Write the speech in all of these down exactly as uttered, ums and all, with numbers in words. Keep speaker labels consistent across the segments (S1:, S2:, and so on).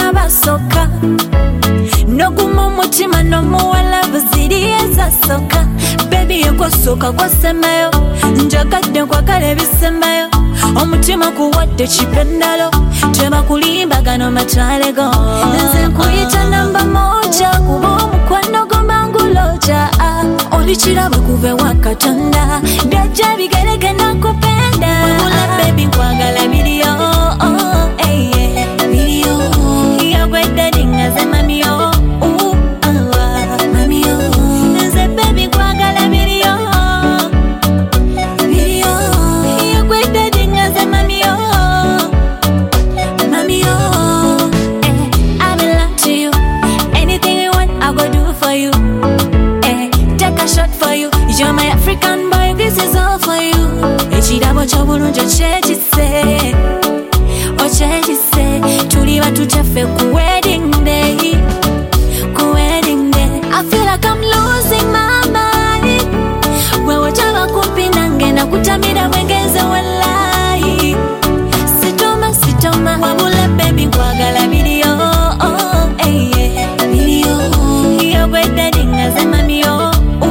S1: abasoka Nogumu mutima no muwala buziri ezasoka Baby yekosoka kwa semayo Njagadde kwa kale bisemayo Omutima kuwadde chipendalo Tema kulimba gano machalego Nze nkuyita namba moja Kuba omukwano gomanguloja Olichiraba kuve wakatonda Byaja bigereke nakupenda Wabula baby nkwagala biliyo Hey yeah, biliyo Yagwedde dingaze mamiyo You're my African boy, this is all for you. Echirabo chobulunjo chechise O chechise Tuliba tuchafe ku wedding day Ku wedding day I feel like I'm losing my mind Wewe chaba kumpi nange na kutamira wengeze walai Sitoma, sitoma Wabula baby kwagala video Oh, hey yeah, video Yogwede dingaze mamiyo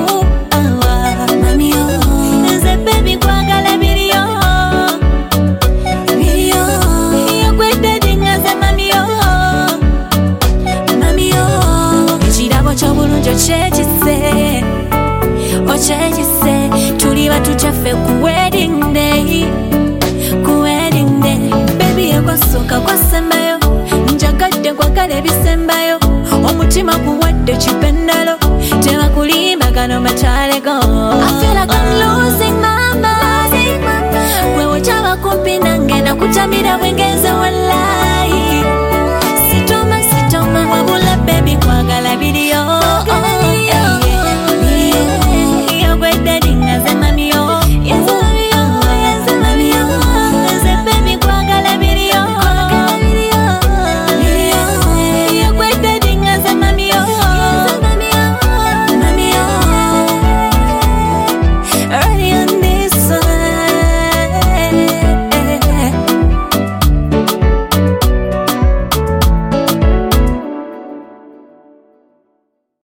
S1: Chechise, o chechise Tuliba tuchafe ku wedding day Ku wedding day Baby yekosoka kwa sembayo Njagadde kwa kale bisembayo Omutima kuwadde chipendalo Tema kulimba gano machalego I feel like I'm losing my mind Wewe chaba kumpi nange na kutamira wenge